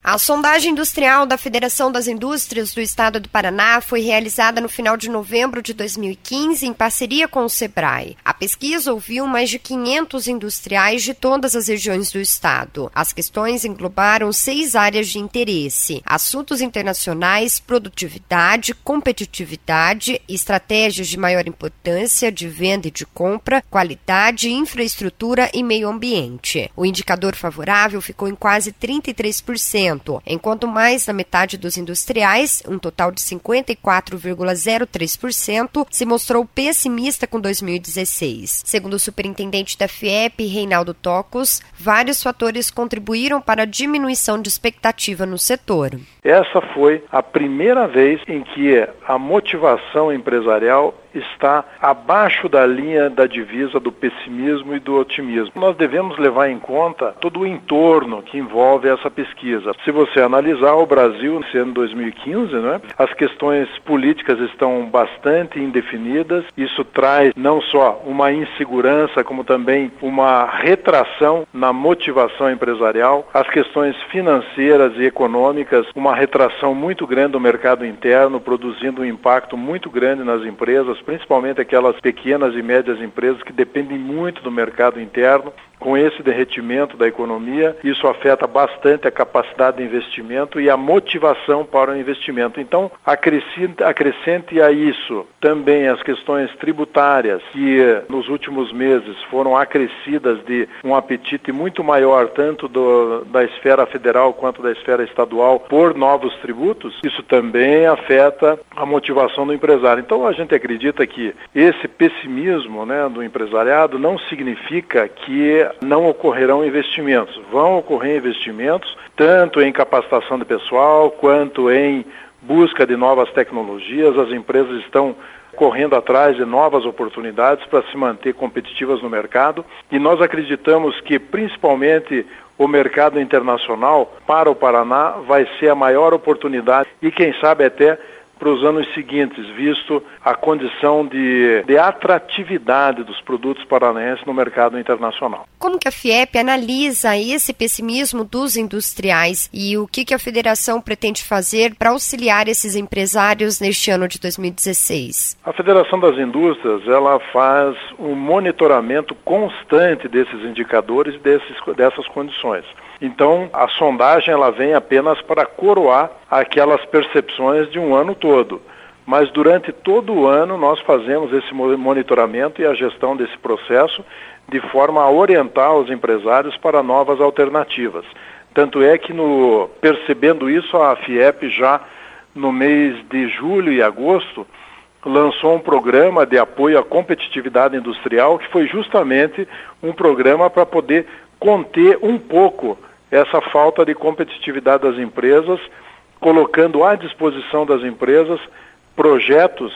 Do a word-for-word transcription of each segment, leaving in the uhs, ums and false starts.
A sondagem industrial da Federação das Indústrias do Estado do Paraná foi realizada no final de novembro de dois mil e quinze em parceria com o Sebrae. A pesquisa ouviu mais de quinhentos industriais de todas as regiões do estado. As questões englobaram seis áreas de interesse: assuntos internacionais, produtividade, competitividade, estratégias de maior importância de venda e de compra, qualidade, infraestrutura e meio ambiente. O indicador favorável ficou em quase trinta e três por cento. Enquanto mais da metade dos industriais, um total de cinquenta e quatro vírgula zero três por cento, se mostrou pessimista com dois mil e dezesseis. Segundo o superintendente da Fiep, Reinaldo Tocos, vários fatores contribuíram para a diminuição de expectativa no setor. Essa foi a primeira vez em que a motivação empresarial está abaixo da linha da divisa do pessimismo e do otimismo. Nós devemos levar em conta todo o entorno que envolve essa pesquisa. Se você analisar o Brasil, nesse ano dois mil e quinze, né, as questões políticas estão bastante indefinidas. Isso traz não só uma insegurança, como também uma retração na motivação empresarial. As questões financeiras e econômicas, uma retração muito grande do mercado interno, produzindo um impacto muito grande nas empresas, principalmente aquelas pequenas e médias empresas que dependem muito do mercado interno. Com esse derretimento da economia, isso afeta bastante a capacidade de investimento e a motivação para o investimento. Então, acrescente, acrescente a isso também as questões tributárias, que nos últimos meses foram acrescidas de um apetite muito maior, tanto do, da esfera federal quanto da esfera estadual, por novos tributos. Isso também afeta a motivação do empresário. Então, a gente acredita que esse pessimismo, né, do empresariado não significa que não ocorrerão investimentos. Vão ocorrer investimentos, tanto em capacitação de pessoal, quanto em busca de novas tecnologias. As empresas estão correndo atrás de novas oportunidades para se manter competitivas no mercado. E nós acreditamos que, principalmente, o mercado internacional para o Paraná vai ser a maior oportunidade e, quem sabe, até para os anos seguintes, visto a condição de, de atratividade dos produtos paranaenses no mercado internacional. Como que a Fiep analisa esse pessimismo dos industriais e o que, que a federação pretende fazer para auxiliar esses empresários neste ano de dois mil e dezesseis? A Federação das Indústrias, ela faz um monitoramento constante desses indicadores, desses, dessas condições. Então, a sondagem ela vem apenas para coroar aquelas percepções de um ano todo. Mas durante todo o ano nós fazemos esse monitoramento e a gestão desse processo de forma a orientar os empresários para novas alternativas. Tanto é que, no, percebendo isso, a Fiep já no mês de julho e agosto lançou um programa de apoio à competitividade industrial, que foi justamente um programa para poder conter um pouco essa falta de competitividade das empresas, colocando à disposição das empresas projetos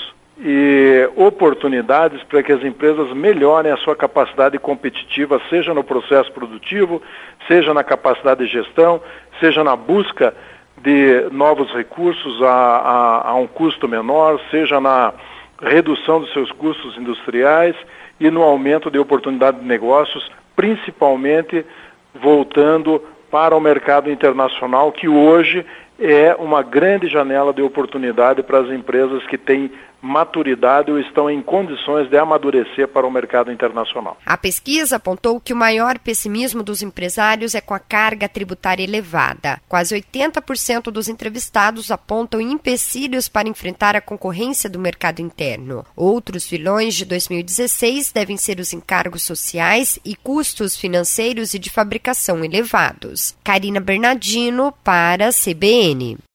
e oportunidades para que as empresas melhorem a sua capacidade competitiva, seja no processo produtivo, seja na capacidade de gestão, seja na busca de novos recursos a, a, a um custo menor, seja na redução dos seus custos industriais e no aumento de oportunidade de negócios, principalmente voltando para o mercado internacional, que hoje é uma grande janela de oportunidade para as empresas que têm maturidade ou estão em condições de amadurecer para o mercado internacional. A pesquisa apontou que o maior pessimismo dos empresários é com a carga tributária elevada. Quase oitenta por cento dos entrevistados apontam empecilhos para enfrentar a concorrência do mercado interno. Outros vilões de dois mil e dezesseis devem ser os encargos sociais e custos financeiros e de fabricação elevados. Karina Bernardino para a C B N.